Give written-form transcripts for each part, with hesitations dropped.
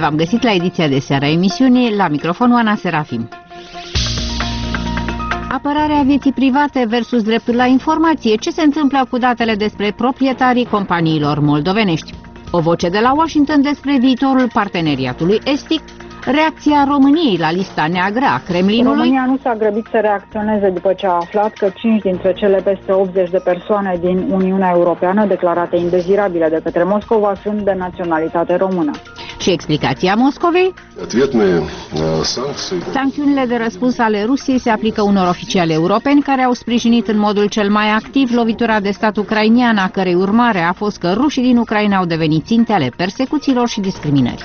v-am găsit la ediția de seară a emisiunii, la microfonul Ana Serafim. Apărarea vieții private versus dreptul la informație. Ce se întâmplă cu datele despre proprietarii companiilor moldovenești? O voce de la Washington despre viitorul parteneriatului estic. Reacția României la lista neagră a Kremlinului. România nu s-a grăbit să reacționeze după ce a aflat că 5 dintre cele peste 80 de persoane din Uniunea Europeană declarate indezirabile de către Moscova sunt de naționalitate română. Și explicația Moscovei? Sancțiunile de răspuns ale Rusiei se aplică unor oficiali europeni care au sprijinit în modul cel mai activ lovitura de stat ucrainiană, a cărei urmare a fost că rușii din Ucraina au devenit ținte ale persecuțiilor și discriminării.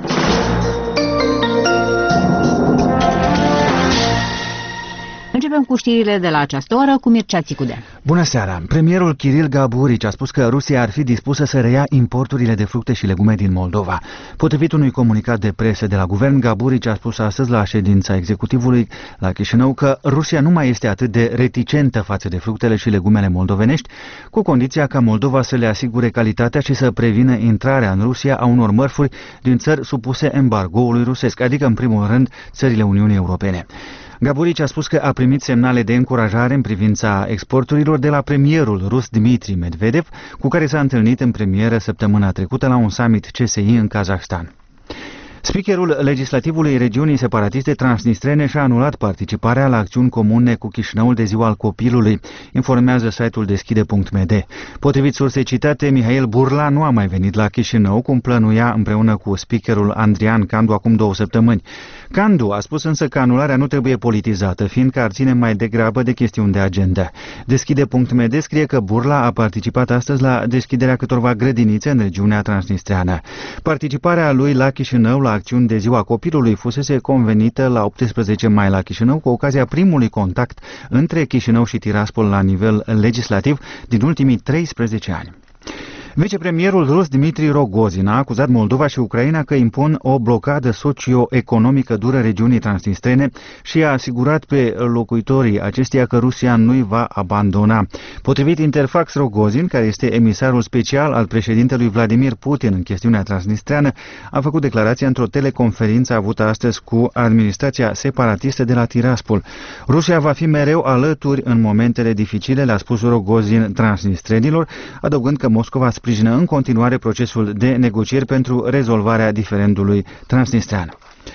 Începem cu știrile de la această oră cu Mircea Țicudea. Bună seara! Premierul Kiril Gaburici a spus că Rusia ar fi dispusă să reia importurile de fructe și legume din Moldova. Potrivit unui comunicat de presă de la guvern, Gaburici a spus astăzi la ședința executivului la Chișinău că Rusia nu mai este atât de reticentă față de fructele și legumele moldovenești, cu condiția ca Moldova să le asigure calitatea și să prevină intrarea în Rusia a unor mărfuri din țări supuse embargoului rusesc, adică în primul rând țările Uniunii Europene. Gaburici a spus că a primit semnale de încurajare în privința exporturilor de la premierul rus Dmitri Medvedev, cu care s-a întâlnit în premieră săptămâna trecută la un summit CSI în Kazahstan. Speakerul legislativului regiunii separatiste transnistrene și-a anulat participarea la acțiuni comune cu Chișinăul de ziua al copilului, informează site-ul deschide.md. Potrivit sursei citate, Mihail Burla nu a mai venit la Chișinău, cum plănuia împreună cu speakerul Andrian Candu acum 2 săptămâni. Candu a spus însă că anularea nu trebuie politizată, fiindcă ar ține mai degrabă de chestiuni de agenda. Deschide.md scrie că Burla a participat astăzi la deschiderea câtorva grădinițe în regiunea transnistreană. Participarea lui la Chișinău la acțiuni de ziua copilului fusese convenită la 18 mai la Chișinău cu ocazia primului contact între Chișinău și Tiraspol la nivel legislativ din ultimii 13 ani. Vicepremierul rus Dmitri Rogozin a acuzat Moldova și Ucraina că impun o blocadă socio-economică dură regiunii transnistrene și a asigurat pe locuitorii acesteia că Rusia nu-i va abandona. Potrivit Interfax, Rogozin, care este emisarul special al președintelui Vladimir Putin în chestiunea transnistreană, a făcut declarația într-o teleconferință avută astăzi cu administrația separatistă de la Tiraspol. Rusia va fi mereu alături în momentele dificile, le-a spus Rogozin transnistrenilor, adăugând că Moscova sprijină în continuare procesul de negocieri pentru rezolvarea diferendului transnistrean.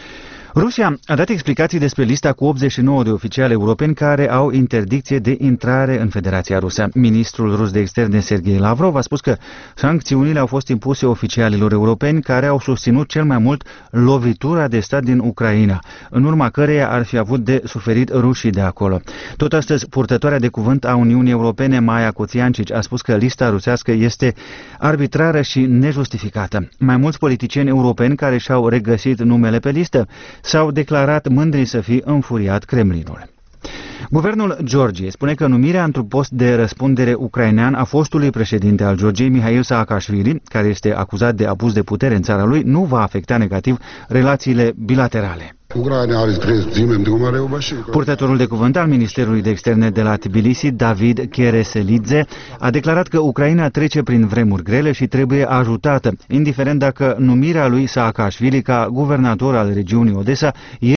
Rusia a dat explicații despre lista cu 89 de oficiali europeni care au interdicție de intrare în Federația Rusă. Ministrul rus de externe Sergei Lavrov a spus că sancțiunile au fost impuse oficialilor europeni care au susținut cel mai mult lovitura de stat din Ucraina, în urma căreia ar fi avut de suferit rușii de acolo. Tot astăzi, purtătoarea de cuvânt a Uniunii Europene, Maia Cuțiancici, a spus că lista rusească este arbitrară și nejustificată. Mai mulți politicieni europeni care și-au regăsit numele pe listă s-au declarat mândri să fi înfuriat Kremlinul. Guvernul Georgiei spune că numirea într-un post de răspundere ucrainean a fostului președinte al Georgiei, Mihail Saakashvili, care este acuzat de abuz de putere în țara lui, nu va afecta negativ relațiile bilaterale. Purtătorul de cuvânt al Ministerului de Externe de la Tbilisi, David Kereselidze, a declarat că Ucraina trece prin vremuri grele și trebuie ajutată, indiferent dacă numirea lui Saakashvili ca guvernator al regiunii Odessa